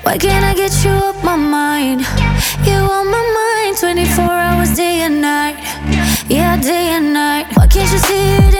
Why can't I get you off my mind? You on my mind 24 hours, day and night. Yeah, day and night. Why can't you see it